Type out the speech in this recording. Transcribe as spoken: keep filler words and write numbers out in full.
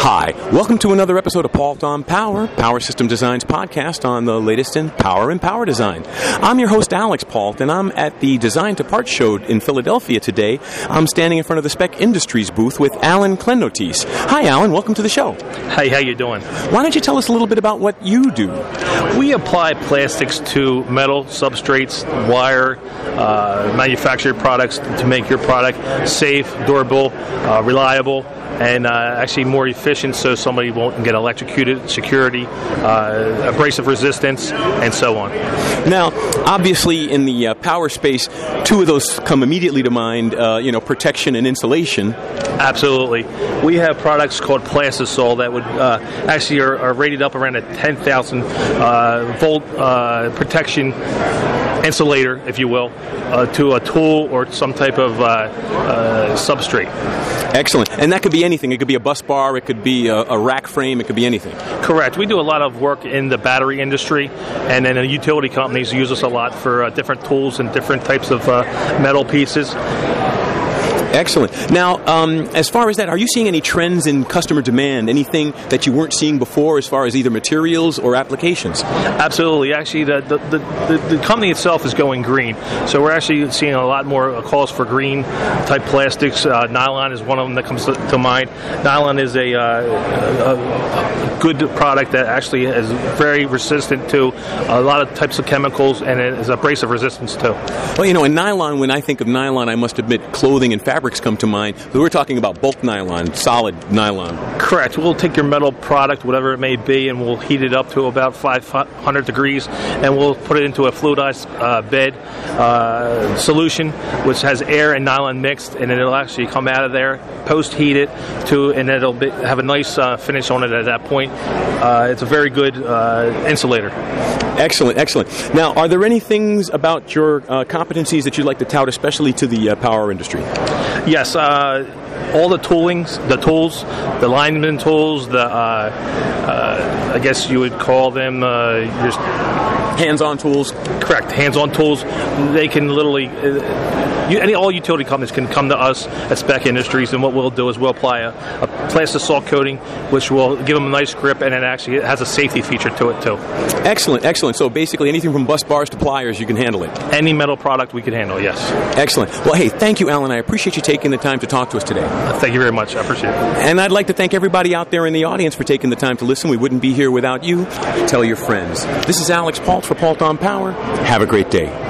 Hi, welcome to another episode of Pault on Power, Power System Design's podcast on the latest in power and power design. I'm your host, Alex Pault, and I'm at the Design to Parts show in Philadelphia today. I'm standing in front of the Spec Industries booth with Alan Klenotys. Hi, Alan. Welcome to the show. Hey, how you doing? Why don't you tell us a little bit about what you do? We apply plastics to metal substrates, wire, uh, manufactured products to make your product safe, durable, uh, reliable, and uh, actually more efficient so somebody won't get electrocuted, security, uh, abrasive resistance, and so on. Now, obviously in the uh, power space, two of those come immediately to mind, uh, you know, protection and insulation. Absolutely. We have products called Plastisol that would uh, actually are, are rated up around a ten thousand uh, volt uh, protection insulator, if you will, uh, to a tool or some type of uh, uh, substrate. Excellent. And that could be anything. It could be a bus bar, it could be a, a rack frame, it could be anything. Correct. We do a lot of work in the battery industry, and then the utility companies use us a lot for uh, different tools and different types of uh, metal pieces. Excellent. Now, um, as far as that, are you seeing any trends in customer demand, anything that you weren't seeing before as far as either materials or applications? Absolutely. Actually, the the, the, the company itself is going green. So we're actually seeing a lot more calls for green-type plastics. Uh, nylon is one of them that comes to, to mind. Nylon is a, uh, a, a good product that actually is very resistant to a lot of types of chemicals, and it is abrasive resistance, too. Well, you know, in nylon, when I think of nylon, I must admit clothing and fabric come to mind. We're talking about bulk nylon, solid nylon. Correct. We'll take your metal product, whatever it may be, and we'll heat it up to about five hundred degrees, and we'll put it into a fluidized uh, bed uh, solution, which has air and nylon mixed, and it'll actually come out of there, post-heat it, to, and it'll be, have a nice uh, finish on it at that point. Uh, it's a very good uh, insulator. Excellent, excellent. Now, are there any things about your uh, competencies that you'd like to tout, especially to the uh, power industry? Yes, uh, all the toolings, the tools, the lineman tools, the uh, uh, I guess you would call them uh, your hands-on tools. Correct, hands-on tools. They can literally, uh, you, any all utility companies can come to us at Spec Industries, and what we'll do is we'll apply a, a Plastisol coating, which will give them a nice grip, and it actually has a safety feature to it too. Excellent, excellent. So basically, anything from bus bars to pliers, you can handle it. Any metal product we can handle, yes. Excellent. Well, hey, thank you, Alan. I appreciate you taking the time to talk to us today. Thank you very much. I appreciate it. And I'd like to thank everybody out there in the audience for taking the time to listen. We wouldn't be here without you. Tell your friends. This is Alex Pault for Pault on Power. Have a great day.